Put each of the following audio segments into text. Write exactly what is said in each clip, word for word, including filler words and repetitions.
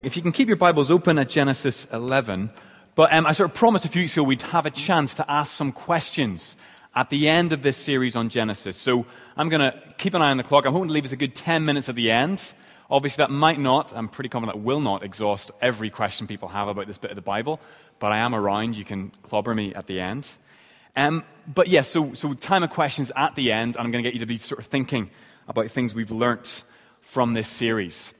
If you can keep your Bibles open at Genesis eleven, but um, I sort of promised a few weeks ago we'd have a chance to ask some questions at the end of this series on Genesis. So I'm going to keep an eye on the clock. I'm hoping to leave us a good ten minutes at the end. Obviously that might not, I'm pretty confident that will not exhaust every question people have about this bit of the Bible, but I am around. You can clobber me at the end. Um, but yes, yeah, so, so time of questions at the end, and I'm going to get you to be sort of thinking about things we've learnt from this series.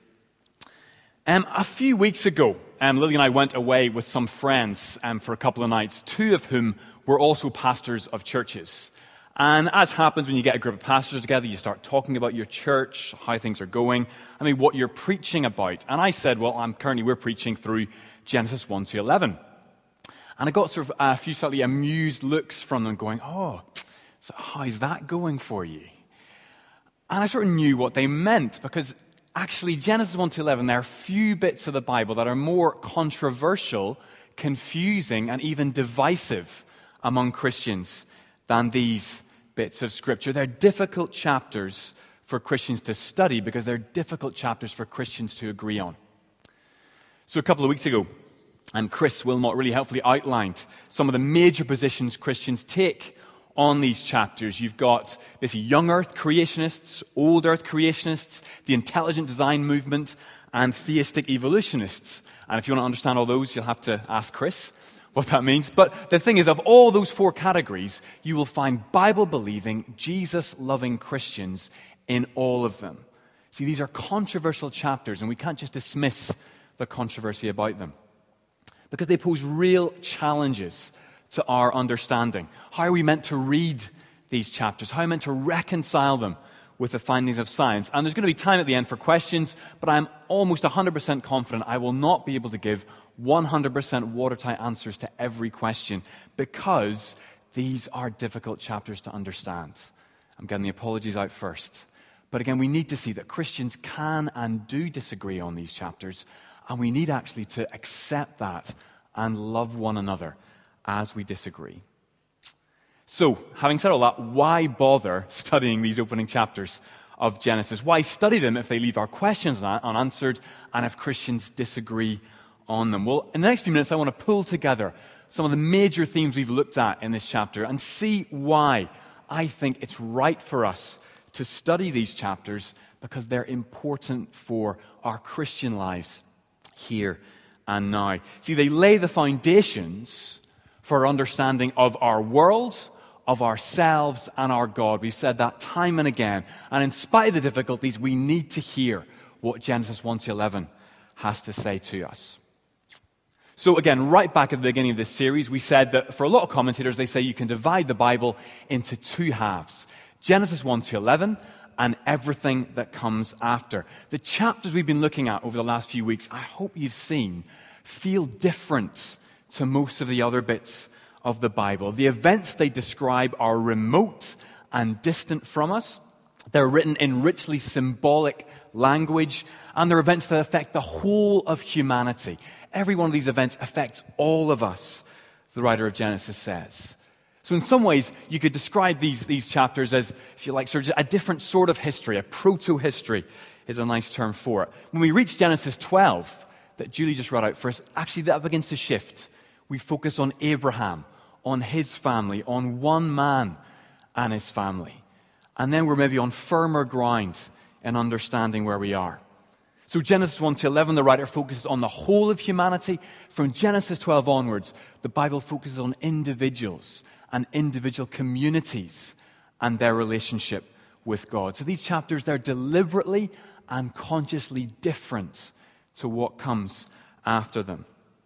Um, a few weeks ago, um, Lily and I went away with some friends um, for a couple of nights, two of whom were also pastors of churches. And as happens when you get a group of pastors together, you start talking about your church, how things are going, I mean, what you're preaching about. And I said, well, I'm currently, we're preaching through Genesis one to eleven. And I got sort of a few slightly amused looks from them going, oh, so how's that going for you? And I sort of knew what they meant, because actually, Genesis one to eleven, there are few bits of the Bible that are more controversial, confusing, and even divisive among Christians than these bits of Scripture. They're difficult chapters for Christians to study because they're difficult chapters for Christians to agree on. So a couple of weeks ago, and Chris Wilmot really helpfully outlined some of the major positions Christians take on these chapters. You've got basically young earth creationists, old earth creationists, the intelligent design movement, and theistic evolutionists. And if you want to understand all those, you'll have to ask Chris what that means. But the thing is, of all those four categories, you will find Bible-believing, Jesus-loving Christians in all of them. See, these are controversial chapters, and we can't just dismiss the controversy about them, because they pose real challenges to our understanding. How are we meant to read these chapters? How are we meant to reconcile them with the findings of science? And there's going to be time at the end for questions, but I'm almost one hundred percent confident I will not be able to give one hundred percent watertight answers to every question, because these are difficult chapters to understand. I'm getting the apologies out first. But again, we need to see that Christians can and do disagree on these chapters, and we need actually to accept that and love one another as we disagree. So, having said all that, why bother studying these opening chapters of Genesis? Why study them if they leave our questions unanswered and if Christians disagree on them? Well, in the next few minutes, I want to pull together some of the major themes we've looked at in this chapter and see why I think it's right for us to study these chapters, because they're important for our Christian lives here and now. See, they lay the foundations for our understanding of our world, of ourselves, and our God. We've said that time and again. And in spite of the difficulties, we need to hear what Genesis one to eleven has to say to us. So again, right back at the beginning of this series, we said that for a lot of commentators, they say you can divide the Bible into two halves. Genesis one to eleven and everything that comes after. The chapters we've been looking at over the last few weeks, I hope you've seen, feel different to most of the other bits of the Bible. The events they describe are remote and distant from us. They're written in richly symbolic language, and they're events that affect the whole of humanity. Every one of these events affects all of us, the writer of Genesis says. So in some ways, you could describe these, these chapters as, if you like, sort of a different sort of history. A proto-history is a nice term for it. When we reach Genesis twelve, that Julie just read out for us, actually that begins to shift. We focus on Abraham, on his family, on one man and his family. And then we're maybe on firmer ground in understanding where we are. So Genesis one to eleven, the writer focuses on the whole of humanity. From Genesis twelve onwards, the Bible focuses on individuals and individual communities and their relationship with God. So these chapters, they're deliberately and consciously different to what comes after them.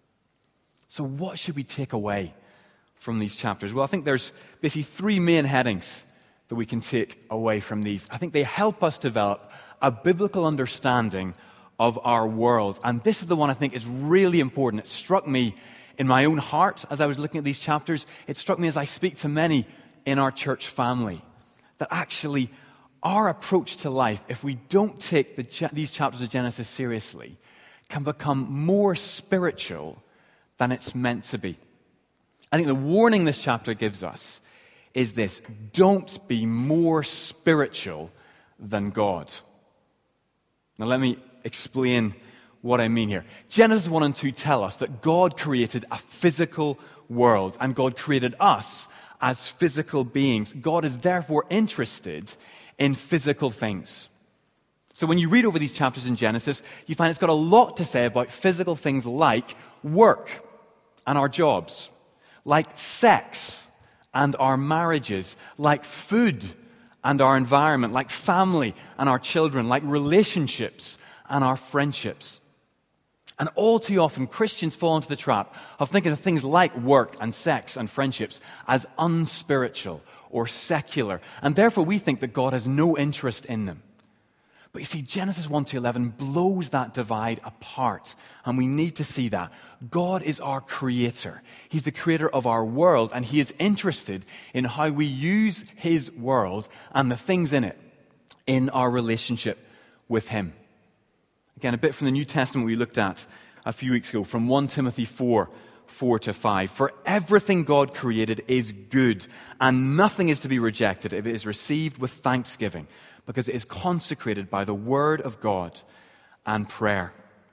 So what should we take away from these chapters? Well, I think there's basically three main headings that we can take away from these. I think they help us develop a biblical understanding of our world. And this is the one I think is really important. It struck me in my own heart as I was looking at these chapters. It struck me as I speak to many in our church family, that actually our approach to life, if we don't take the, these chapters of Genesis seriously, can become more spiritual than it's meant to be. I think the warning this chapter gives us is this: don't be more spiritual than God. Now let me explain what I mean here. Genesis one and two tell us that God created a physical world, and God created us as physical beings. God is therefore interested in physical things. So when you read over these chapters in Genesis, you find it's got a lot to say about physical things like work and our jobs, like sex and our marriages, like food and our environment, like family and our children, like relationships and our friendships. And all too often, Christians fall into the trap of thinking of things like work and sex and friendships as unspiritual or secular, and therefore we think that God has no interest in them. But you see, Genesis one to eleven blows that divide apart, and we need to see that. God is our creator. He's the creator of our world, and he is interested in how we use his world and the things in it in our relationship with him. Again, a bit from the New Testament we looked at a few weeks ago, from First Timothy four, four to five. For everything God created is good, and nothing is to be rejected if it is received with thanksgiving, because it is consecrated by the word of God and prayer.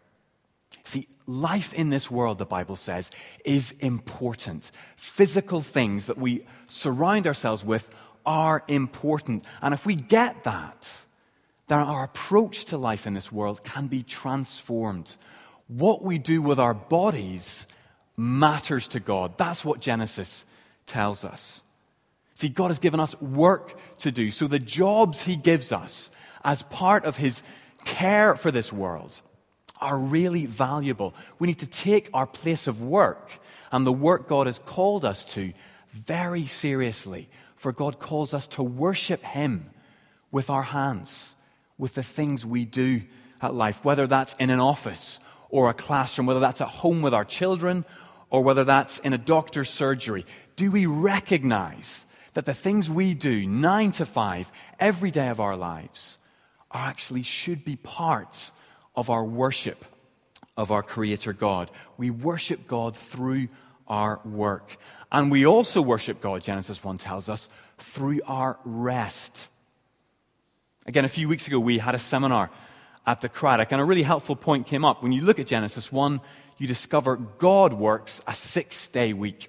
See, life in this world, the Bible says, is important. Physical things that we surround ourselves with are important. And if we get that, then our approach to life in this world can be transformed. What we do with our bodies matters to God. That's what Genesis tells us. See, God has given us work to do. So the jobs he gives us as part of his care for this world are really valuable. We need to take our place of work and the work God has called us to very seriously. For God calls us to worship him with our hands, with the things we do at life, whether that's in an office or a classroom, whether that's at home with our children, or whether that's in a doctor's surgery. Do we recognize that the things we do, nine to five, every day of our lives, are actually should be part of our worship of our Creator God? We worship God through our work. And we also worship God, Genesis one tells us, through our rest. Again, a few weeks ago, we had a seminar at the Craddock, and a really helpful point came up. When you look at Genesis one, you discover God works a six-day week.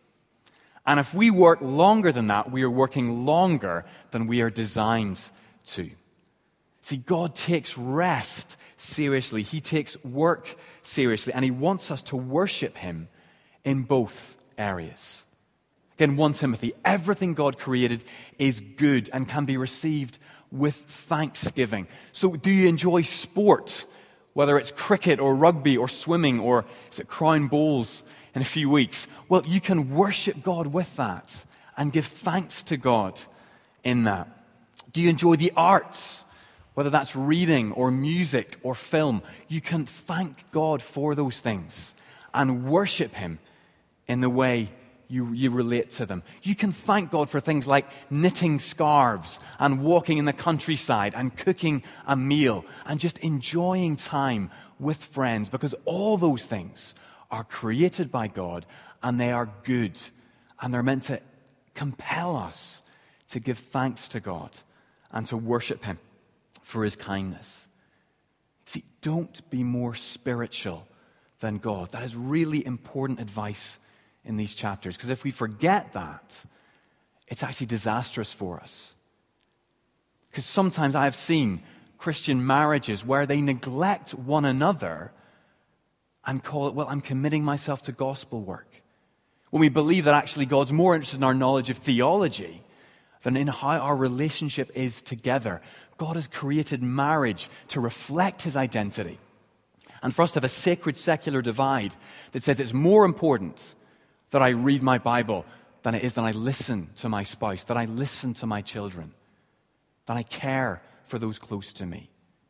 And if we work longer than that, we are working longer than we are designed to. See, God takes rest seriously. He takes work seriously, and he wants us to worship him in both areas. Again, First Timothy, everything God created is good and can be received with thanksgiving. So do you enjoy sport, whether it's cricket or rugby or swimming, or is it Crown Bowls in a few weeks? Well, you can worship God with that and give thanks to God in that. Do you enjoy the arts, whether that's reading or music or film? You can thank God for those things and worship him in the way You, you relate to them. You can thank God for things like knitting scarves and walking in the countryside and cooking a meal and just enjoying time with friends, because all those things are created by God and they are good, and they're meant to compel us to give thanks to God and to worship him for his kindness. See, don't be more spiritual than God. That is really important advice in these chapters, because if we forget that, it's actually disastrous for us. Because sometimes I have seen Christian marriages where they neglect one another and call it, well, I'm committing myself to gospel work. When we believe that actually God's more interested in our knowledge of theology than in how our relationship is together. God has created marriage to reflect his identity, and for us to have a sacred secular divide that says it's more important that I read my Bible than it is that I listen to my spouse, that I listen to my children, that I care for those close to me.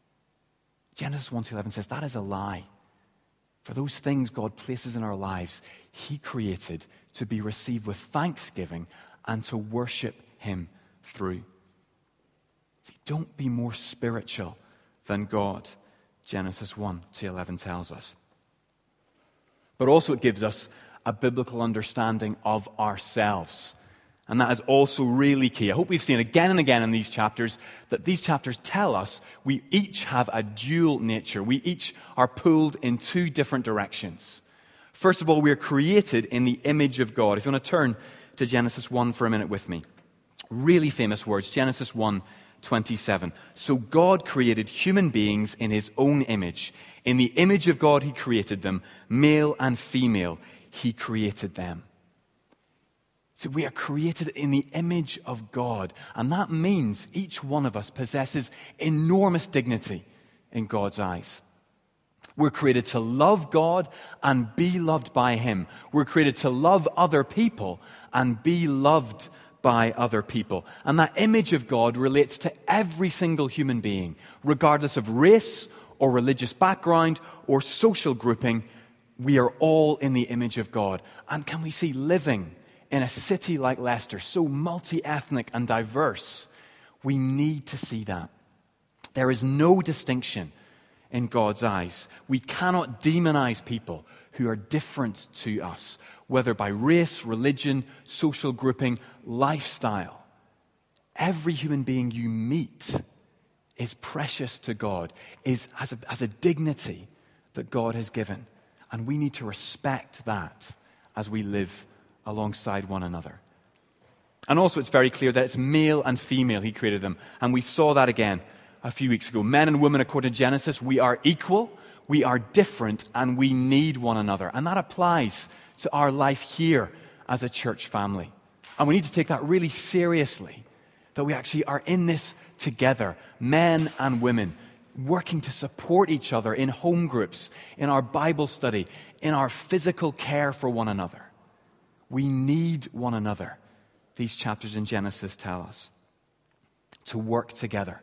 Genesis one to eleven says that is a lie. For those things God places in our lives, he created to be received with thanksgiving and to worship him through. See, don't be more spiritual than God, Genesis one to eleven tells us. But also it gives us a biblical understanding of ourselves. And that is also really key. I hope we've seen again and again in these chapters that these chapters tell us we each have a dual nature. We each are pulled in two different directions. First of all, we are created in the image of God. If you want to turn to Genesis one for a minute with me. Really famous words, Genesis one twenty-seven. So God created human beings in his own image. In the image of God he created them, male and female, he created them. So we are created in the image of God, and that means each one of us possesses enormous dignity in God's eyes. We're created to love God and be loved by him. We're created to love other people and be loved by other people. And that image of God relates to every single human being, regardless of race or religious background or social grouping. We are all in the image of God. And can we see living in a city like Leicester, so multi-ethnic and diverse, we need to see that. There is no distinction in God's eyes. We cannot demonize people who are different to us, whether by race, religion, social grouping, lifestyle. Every human being you meet is precious to God, is, has, a, has a dignity that God has given. And we need to respect that as we live alongside one another. And also it's very clear that it's male and female he created them. And we saw that again a few weeks ago. Men and women, according to Genesis, we are equal, we are different, and we need one another. And that applies to our life here as a church family. And we need to take that really seriously, that we actually are in this together, men and women, working to support each other in home groups, in our Bible study, in our physical care for one another. We need one another, these chapters in Genesis tell us, to work together.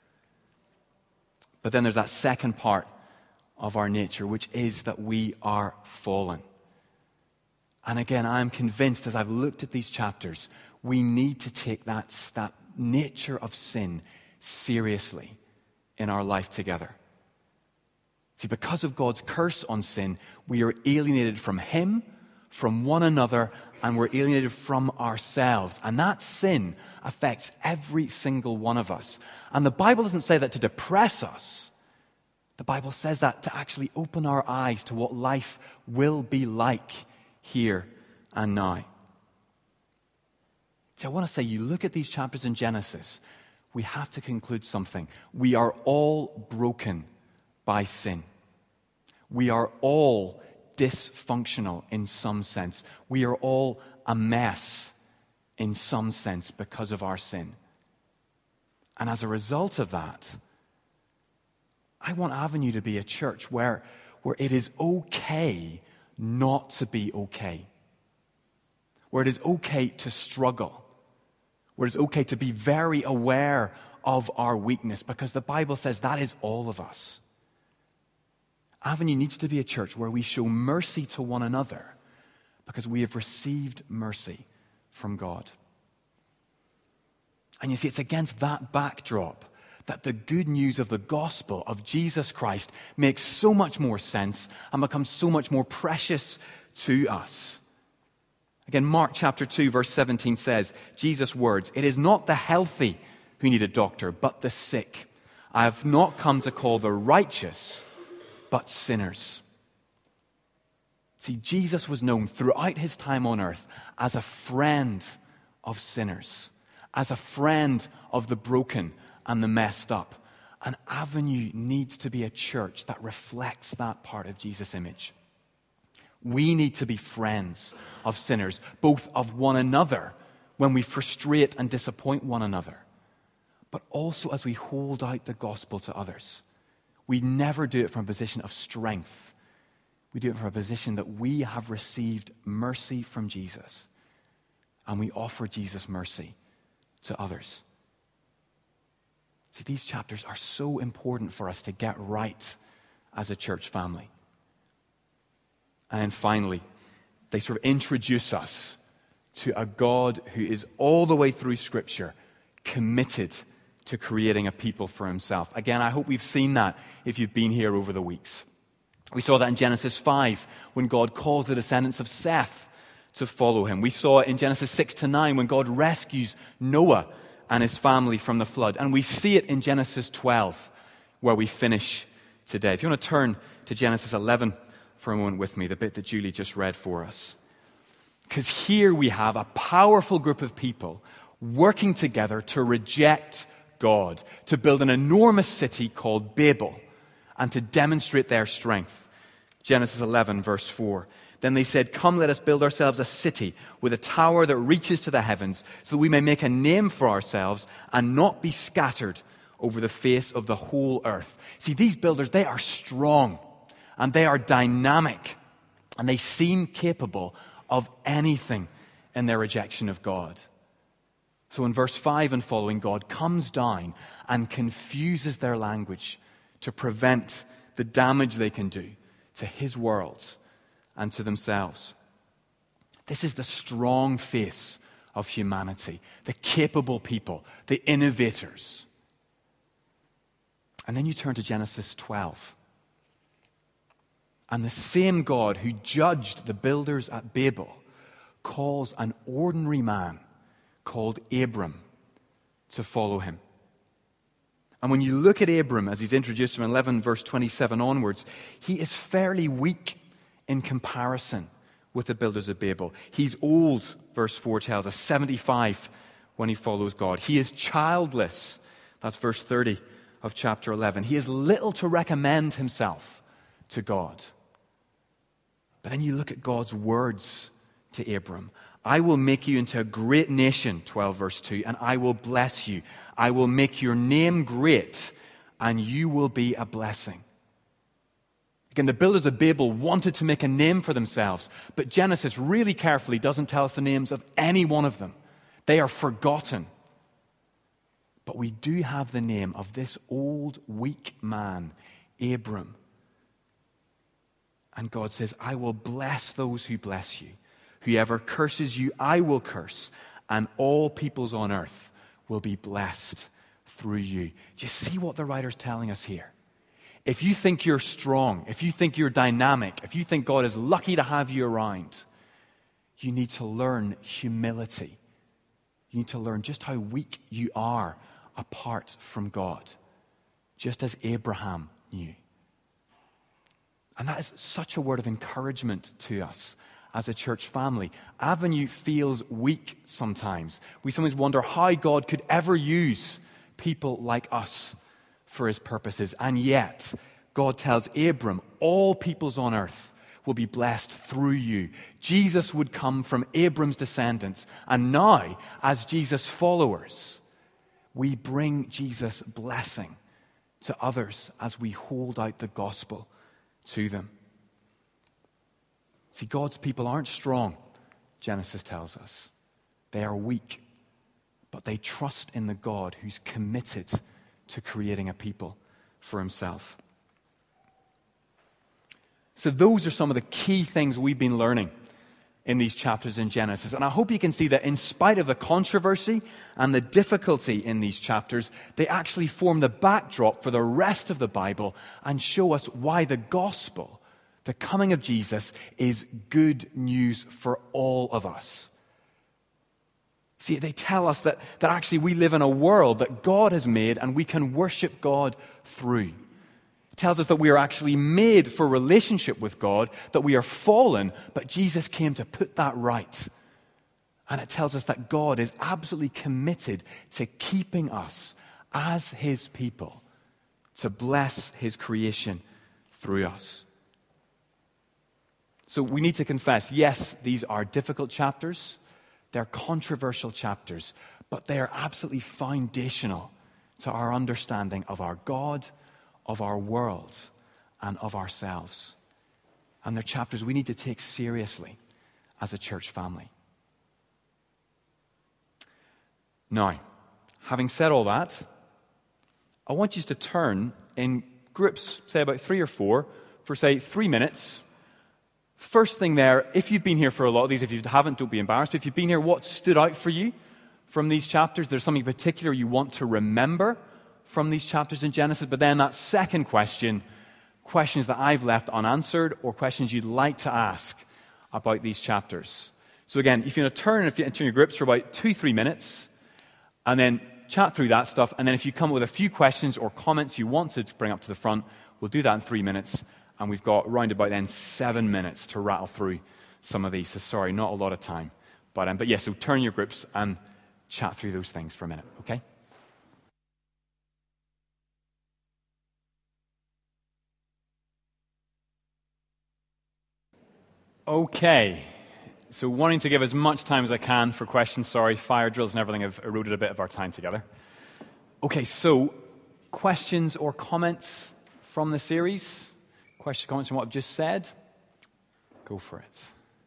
But then there's that second part of our nature, which is that we are fallen. And again, I'm convinced as I've looked at these chapters, we need to take that, that nature of sin seriously in our life together. See, because of God's curse on sin, we are alienated from him, from one another, and we're alienated from ourselves. And that sin affects every single one of us. And the Bible doesn't say that to depress us. The Bible says that to actually open our eyes to what life will be like here and now. See, I want to say, you look at these chapters in Genesis, we have to conclude something. We are all broken by sin. We are all dysfunctional in some sense. We are all a mess in some sense because of our sin. And as a result of that, I want Avenue to be a church where, where it is okay not to be okay. Where it is okay to struggle. Where it is okay to be very aware of our weakness, because the Bible says that is all of us. Avenue needs to be a church where we show mercy to one another because we have received mercy from God. And you see, it's against that backdrop that the good news of the gospel of Jesus Christ makes so much more sense and becomes so much more precious to us. Again, Mark chapter two, verse seventeen says, Jesus' words, "It is not the healthy who need a doctor, but the sick. I have not come to call the righteous, but sinners." See, Jesus was known throughout his time on earth as a friend of sinners, as a friend of the broken and the messed up. And Avenue needs to be a church that reflects that part of Jesus' image. We need to be friends of sinners, both of one another when we frustrate and disappoint one another, but also as we hold out the gospel to others. We never do it from a position of strength. We do it from a position that we have received mercy from Jesus, and we offer Jesus mercy to others. See, these chapters are so important for us to get right as a church family. And then finally, they sort of introduce us to a God who is all the way through Scripture committed to creating a people for himself. Again, I hope we've seen that if you've been here over the weeks. We saw that in Genesis five, when God calls the descendants of Seth to follow him. We saw it in Genesis six to nine when God rescues Noah and his family from the flood. And we see it in Genesis twelve, where we finish today. If you want to turn to Genesis eleven for a moment with me, the bit that Julie just read for us. Because here we have a powerful group of people working together to reject God, to build an enormous city called Babel, and to demonstrate their strength. Genesis eleven, verse four. Then they said, "Come, let us build ourselves a city with a tower that reaches to the heavens, so that we may make a name for ourselves and not be scattered over the face of the whole earth." See, these builders, they are strong, and they are dynamic, and they seem capable of anything in their rejection of God. So in verse five and following, God comes down and confuses their language to prevent the damage they can do to his world and to themselves. This is the strong face of humanity, the capable people, the innovators. And then you turn to Genesis twelve. And the same God who judged the builders at Babel calls an ordinary man called Abram to follow him. And when you look at Abram as he's introduced from eleven verse twenty-seven onwards, he is fairly weak in comparison with the builders of Babel. He's old, verse four tells us, seventy-five when he follows God. He is childless. That's verse thirty of chapter eleven. He has little to recommend himself to God. But then you look at God's words to Abram. "I will make you into a great nation," twelve verse two, "and I will bless you. I will make your name great, and you will be a blessing." Again, the builders of Babel wanted to make a name for themselves, but Genesis really carefully doesn't tell us the names of any one of them. They are forgotten. But we do have the name of this old, weak man, Abram. And God says, "I will bless those who bless you. Whoever curses you, I will curse, and all peoples on earth will be blessed through you." Do you see what the writer's telling us here? If you think you're strong, if you think you're dynamic, if you think God is lucky to have you around, you need to learn humility. You need to learn just how weak you are apart from God, just as Abraham knew. And that is such a word of encouragement to us as a church family. Avenue feels weak sometimes. We sometimes wonder how God could ever use people like us for his purposes. And yet, God tells Abram, all peoples on earth will be blessed through you. Jesus would come from Abram's descendants. And now, as Jesus' followers, we bring Jesus' blessing to others as we hold out the gospel to them. See, God's people aren't strong, Genesis tells us. They are weak, but they trust in the God who's committed to creating a people for himself. So those are some of the key things we've been learning in these chapters in Genesis. And I hope you can see that in spite of the controversy and the difficulty in these chapters, they actually form the backdrop for the rest of the Bible and show us why the gospel, the coming of Jesus, is good news for all of us. See, they tell us that, that actually we live in a world that God has made and we can worship God through. It tells us that we are actually made for relationship with God, that we are fallen, but Jesus came to put that right. And it tells us that God is absolutely committed to keeping us as his people, to bless his creation through us. So we need to confess, yes, these are difficult chapters. They're controversial chapters, but they are absolutely foundational to our understanding of our God, of our world, and of ourselves. And they're chapters we need to take seriously as a church family. Now, having said all that, I want you to turn in groups, say about three or four, for say three minutes. First thing there, if you've been here for a lot of these, if you haven't, don't be embarrassed. But if you've been here, what stood out for you from these chapters? There's something particular you want to remember from these chapters in Genesis. But then that second question, questions that I've left unanswered or questions you'd like to ask about these chapters. So again, if you want to turn if you enter your groups for about two, three minutes, and then chat through that stuff, and then if you come up with a few questions or comments you wanted to bring up to the front, we'll do that in three minutes, and we've got round about then seven minutes to rattle through some of these. So sorry, not a lot of time. But, um, but yes, yeah, so turn your groups and chat through those things for a minute, okay? Okay. So wanting to give as much time as I can for questions. Sorry, fire drills and everything have eroded a bit of our time together. Okay, so questions or comments from the series? Questions, comments on what I've just said? Go for it.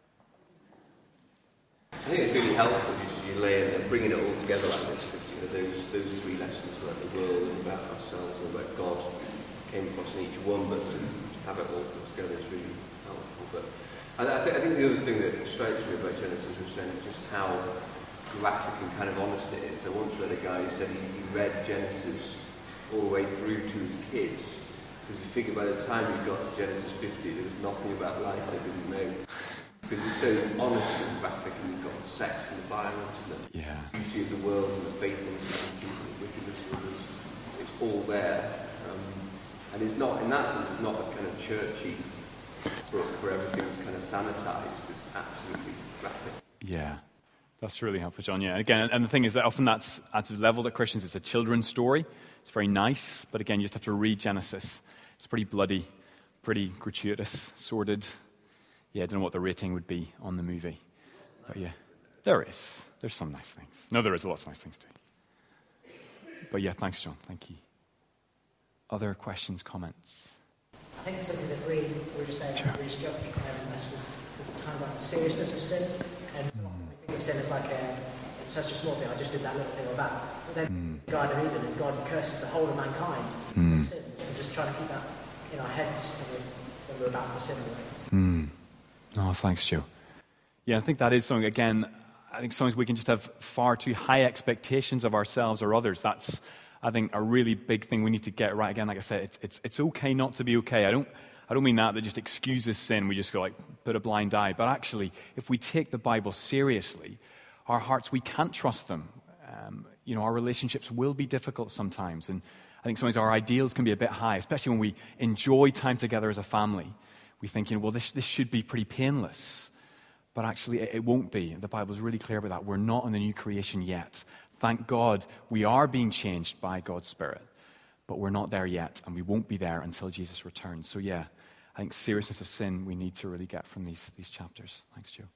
I think it's really helpful just you lay and bringing it all together like this. Because, you know, those those three lessons about the world and about ourselves and about God came across in each one, but to have it all put together is really helpful. But I, I, think, I think the other thing that strikes me about Genesis was then just how graphic and kind of honest it is. I once read a guy who said he, he read Genesis all the way through to his kids, because he figured by the time he got to Genesis fifty, there was nothing about life they didn't know. Because it's so honest and graphic, and you've got the sex and the violence and the yeah. beauty of the world and the faithfulness of people and the wickedness of others. It's all there. Um, and it's not, in that sense, it's not a kind of churchy book where everything's kind of sanitized. It's absolutely graphic. Yeah, that's really helpful, John. Yeah, again, and the thing is that often that's at a level that Christians, it's a children's story. It's very nice, but again, you just have to read Genesis. It's pretty bloody, pretty gratuitous, sordid. Yeah, I don't know what the rating would be on the movie. But yeah, there is. There's some nice things. No, there is lots of nice things too. But yeah, thanks, John. Thank you. Other questions, comments? I think something that really, we were just saying, sure. really struck me quite a mess was, was kind of like the seriousness of sin. And so often we think of sin as like a, it's such a small thing, I just did that little thing or that. But then mm. God of Eden, and God curses the whole of mankind mm. for sin. And just trying to keep that in our heads when we're, when we're about to sin. Mm. Oh, thanks, Joe. Yeah, I think that is something, again, I think sometimes we can just have far too high expectations of ourselves or others. That's, I think, a really big thing we need to get right. Again, like I said, it's it's it's okay not to be okay. I don't I don't mean that that just excuses sin. We just go like, put a blind eye. But actually, if we take the Bible seriously, our hearts, we can't trust them. Um, you know, our relationships will be difficult sometimes. And I think sometimes our ideals can be a bit high, especially when we enjoy time together as a family. We think, you know, well, this, this should be pretty painless. But actually, it, it won't be. The Bible's really clear about that. We're not in the new creation yet. Thank God we are being changed by God's Spirit. But we're not there yet, and we won't be there until Jesus returns. So yeah, I think seriousness of sin we need to really get from these, these chapters. Thanks, Joe.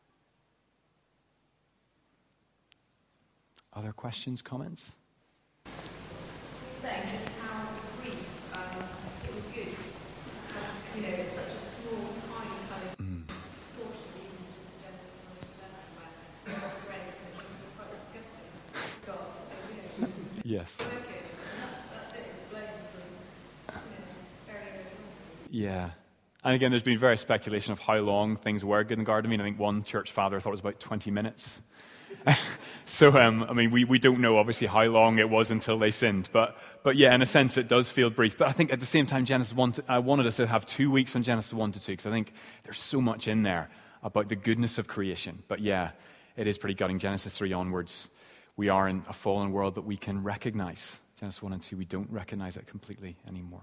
Other questions, comments? Saying just how brief um, it was good. You know, it's such a small, tiny kind of mm. portion, even just the Genesis and the where it's great and just quite gutting God, you know. Yes. Work it, and that's, that's it. It's blown from, you know, very early on. Yeah. And again, there's been various speculation of how long things were good in the garden. I mean, I think one church father thought it was about twenty minutes. So, um, I mean, we, we don't know, obviously, how long it was until they sinned. But, but yeah, in a sense, it does feel brief. But I think at the same time, Genesis one, to, I wanted us to have two weeks on Genesis one to two, because I think there's so much in there about the goodness of creation. But yeah, it is pretty gutting. Genesis three onwards, we are in a fallen world that we can recognize. Genesis one and two, we don't recognize it completely anymore.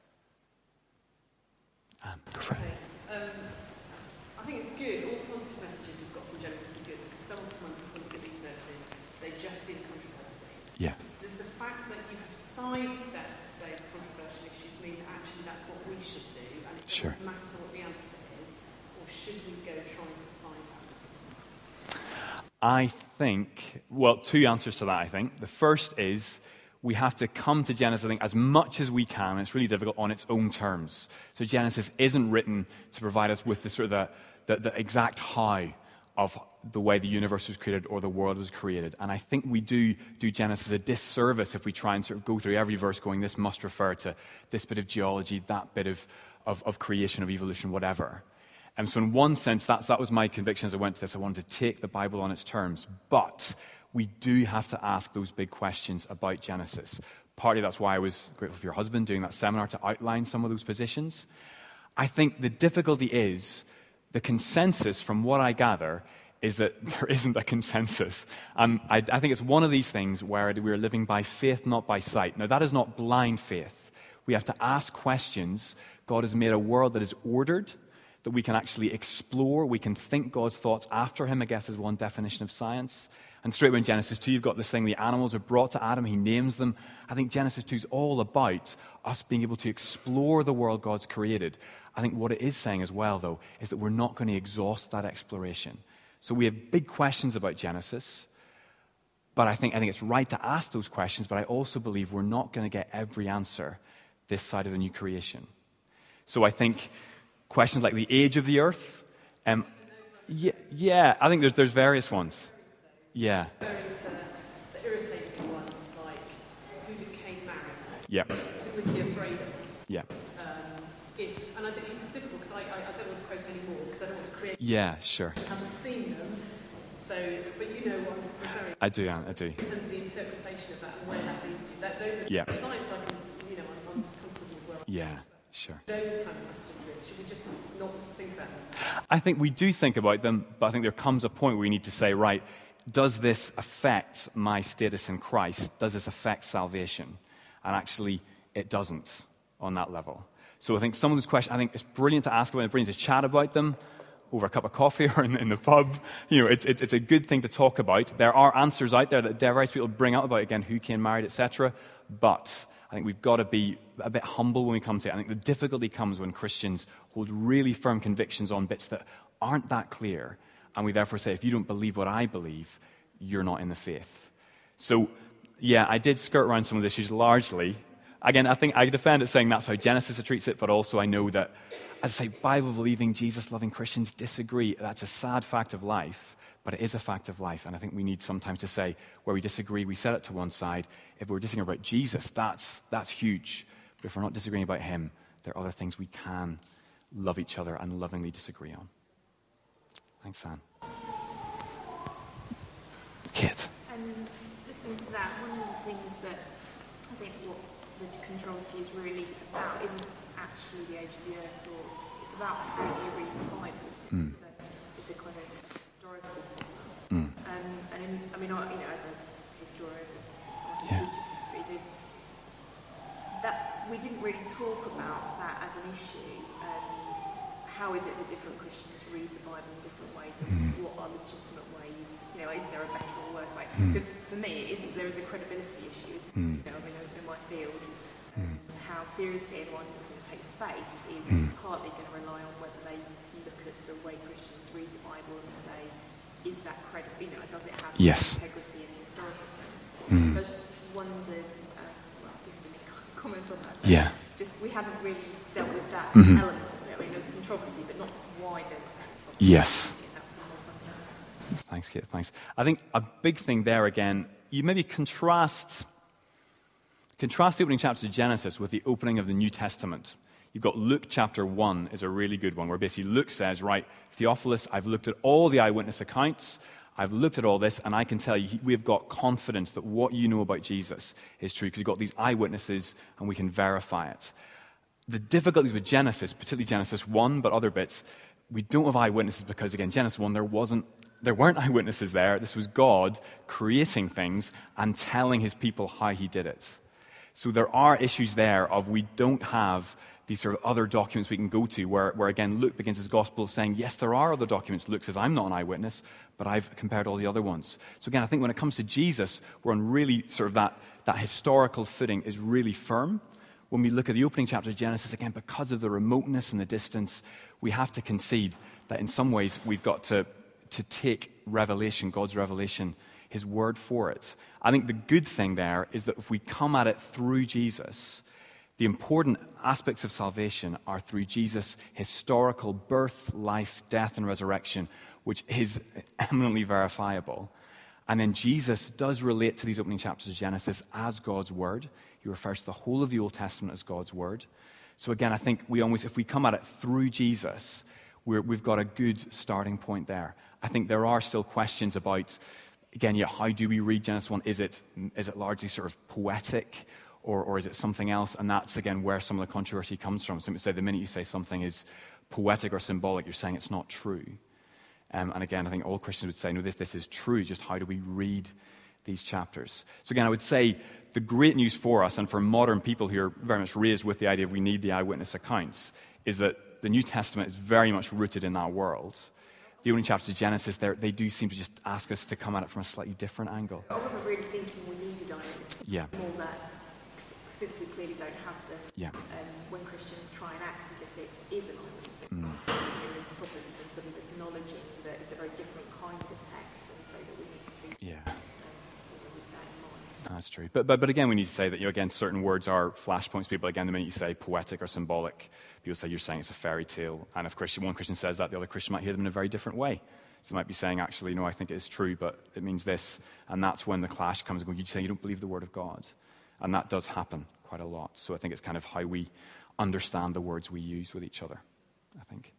Anne, go for it. Okay. Um, I think it's good. All positive messages we've got from Genesis are good, because some of the time people look at these verses, they just see the controversy. Yeah. Does the fact that you have sidestepped those controversial issues mean that actually that's what we should do, and it doesn't sure. matter what the answer is, or should we go trying to find answers? I think, well, two answers to that, I think. The first is, we have to come to Genesis, I think, as much as we can. It's really difficult on its own terms. So Genesis isn't written to provide us with the sort of the, the, the exact how of the way the universe was created or the world was created. And I think we do do Genesis a disservice if we try and sort of go through every verse going, this must refer to this bit of geology, that bit of, of, of creation, of evolution, whatever. And so in one sense, that's, that was my conviction as I went to this. I wanted to take the Bible on its terms. But we do have to ask those big questions about Genesis. Partly that's why I was grateful for your husband doing that seminar to outline some of those positions. I think the difficulty is, the consensus from what I gather is that there isn't a consensus. Um, I, I think it's one of these things where we're living by faith, not by sight. Now, that is not blind faith. We have to ask questions. God has made a world that is ordered, that we can actually explore. We can think God's thoughts after him, I guess, is one definition of science. And straight away in Genesis two, you've got this thing, the animals are brought to Adam, he names them. I think Genesis two is all about us being able to explore the world God's created. I think what it is saying as well, though, is that we're not going to exhaust that exploration. So we have big questions about Genesis, but I think, I think it's right to ask those questions, but I also believe we're not going to get every answer this side of the new creation. So I think questions like the age of the earth, um, yeah, yeah, I think there's, there's various ones. Yeah. Going to the irritating ones, like who did Cain marry? Yeah. Who was he afraid of? Yeah. Um, if, and I don't, it's difficult because I, I, I don't want to quote any more because I don't want to create. Yeah, sure. I haven't seen them, so but you know what I'm referring to. I do, Anne, I do. In terms of the interpretation of that and where that leads you. That, those are Yeah. the science I can, you know, I'm, I'm comfortable with. Well, Yeah, sure. those kind of questions, really. Should we just not think about them? I think we do think about them, but I think there comes a point where we need to say, right, does this affect my status in Christ? Does this affect salvation? And actually, it doesn't on that level. So I think some of those questions, I think it's brilliant to ask about, it's brilliant to chat about them over a cup of coffee or in, in the pub. You know, it's, it's, it's a good thing to talk about. There are answers out there that various people bring up about, again, who Cain married, et cetera. But I think we've got to be a bit humble when we come to it. I think the difficulty comes when Christians hold really firm convictions on bits that aren't that clear. And we therefore say, if you don't believe what I believe, you're not in the faith. So, yeah, I did skirt around some of the issues largely. Again, I think I defend it saying that's how Genesis treats it, but also I know that, as I say, Bible-believing, Jesus-loving Christians disagree. That's a sad fact of life, but it is a fact of life. And I think we need sometimes to say, where we disagree, we set it to one side. If we're disagreeing about Jesus, that's, that's huge. But if we're not disagreeing about him, there are other things we can love each other and lovingly disagree on. Thanks, Anne. Kit. And listening to that, one of the things that I think what the controversy is really about isn't actually the age of the earth, or it's about how you read the Bible. Mm. So it's a kind of historical Mm. problem. Um, and in, I mean, I, you know, as a historian, as someone who Yeah. teaches history, the, that we didn't really talk about that as an issue. Um, how is it that different Christians read the Bible in different ways, and Mm. what are legitimate ways? You know, is there a better or worse way? Mm. Because for me, it isn't, there is a credibility issue. Isn't Mm. You know, I mean, in my field, Mm. how seriously anyone can take faith is Mm. partly going to rely on whether they look at the way Christians read the Bible and say, is that credible? You know, does it have Yes. integrity in the historical sense? Mm. So I just wondered, uh, well, if you can comment on that. Yeah. Just we haven't really dealt with that Mhm. element of it. I mean, there's controversy, but not why there's controversy. Yes. In that sort of more fundamental sense. Thanks, Kit. Thanks. I think a big thing there again, you maybe contrast contrast the opening chapters of Genesis with the opening of the New Testament. You've got Luke chapter one is a really good one, where basically Luke says, right, Theophilus, I've looked at all the eyewitness accounts, I've looked at all this, and I can tell you we've got confidence that what you know about Jesus is true, because you've got these eyewitnesses and we can verify it. The difficulties with Genesis, particularly Genesis one, but other bits, we don't have eyewitnesses because, again, Genesis one, there wasn't, there weren't eyewitnesses there. This was God creating things and telling his people how he did it. So there are issues there of we don't have these sort of other documents we can go to where, where again, Luke begins his gospel saying, yes, there are other documents. Luke says, I'm not an eyewitness, but I've compared all the other ones. So again, I think when it comes to Jesus, we're on really sort of that, that historical footing is really firm. When we look at the opening chapter of Genesis, again, because of the remoteness and the distance, we have to concede that in some ways we've got to, to take revelation, God's revelation, his word for it. I think the good thing there is that if we come at it through Jesus, the important aspects of salvation are through Jesus' historical birth, life, death, and resurrection, which is eminently verifiable. And then Jesus does relate to these opening chapters of Genesis as God's word. He refers to the whole of the Old Testament as God's word. So again, I think we always, if we come at it through Jesus, we're, we've got a good starting point there. I think there are still questions about, again, yeah, how do we read Genesis one? Is it, is it largely sort of poetic, or, or is it something else? And that's, again, where some of the controversy comes from. Some would say the minute you say something is poetic or symbolic, you're saying it's not true. Um, and again, I think all Christians would say, no, this, this is true. Just how do we read these chapters? So again, I would say the great news for us and for modern people who are very much raised with the idea of we need the eyewitness accounts is that the New Testament is very much rooted in that world. The only chapters of Genesis, they do seem to just ask us to come at it from a slightly different angle. I wasn't really thinking we needed eyewitness. Yeah. More that since we clearly don't have them, yeah. um, when Christians try and act as if it is an eyewitness account, Mm. there's problems and sort of acknowledging that it's a very different kind of text and so that we need to treat Yeah. um, with that in mind. That's true. But, but but again, we need to say that, you know, again, certain words are flashpoints. People, again, the minute you say poetic or symbolic, people say you're saying it's a fairy tale. And if Christian, one Christian says that, the other Christian might hear them in a very different way. So they might be saying, actually, no, I think it is true, but it means this. And that's when the clash comes. When you say you don't believe the word of God. And that does happen quite a lot. So I think it's kind of how we understand the words we use with each other, I think.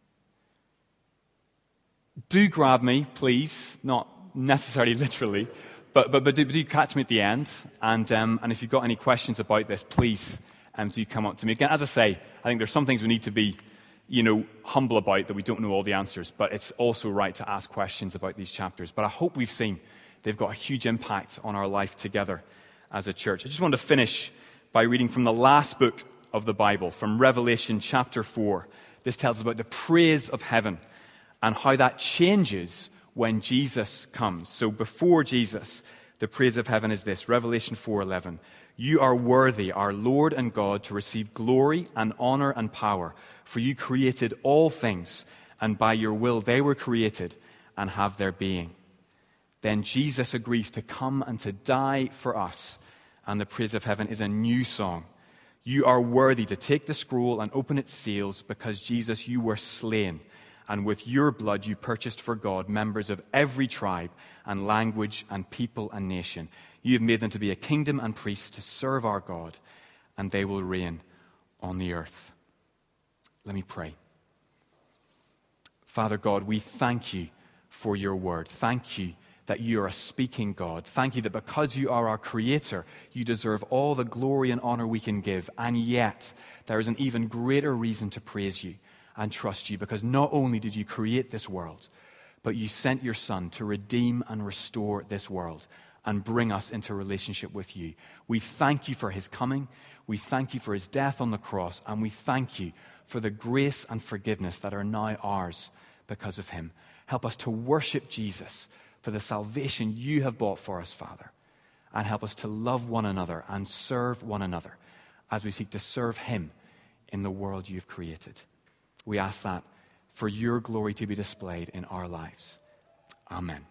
Do grab me, please. Not necessarily literally. But, but, but, do, but do catch me at the end, and, um, and if you've got any questions about this, please um, do come up to me. Again, as I say, I think there's some things we need to be, you know, humble about, that we don't know all the answers, but it's also right to ask questions about these chapters. But I hope we've seen they've got a huge impact on our life together as a church. I just want to finish by reading from the last book of the Bible, from Revelation chapter four. This tells us about the praise of heaven and how that changes when Jesus comes. So before Jesus, the praise of heaven is this, Revelation four eleven. You are worthy, our Lord and God, to receive glory and honor and power, for you created all things, and by your will they were created and have their being. Then Jesus agrees to come and to die for us, and the praise of heaven is a new song. You are worthy to take the scroll and open its seals, because Jesus, you were slain. And with your blood you purchased for God members of every tribe and language and people and nation. You have made them to be a kingdom and priests to serve our God, and they will reign on the earth. Let me pray. Father God, we thank you for your word. Thank you that you are a speaking God. Thank you that because you are our creator, you deserve all the glory and honor we can give. And yet, there is an even greater reason to praise you and trust you, because not only did you create this world, but you sent your Son to redeem and restore this world and bring us into relationship with you. We thank you for his coming. We thank you for his death on the cross. And we thank you for the grace and forgiveness that are now ours because of him. Help us to worship Jesus for the salvation you have bought for us, Father. And help us to love one another and serve one another as we seek to serve him in the world you've created. We ask that for your glory to be displayed in our lives. Amen.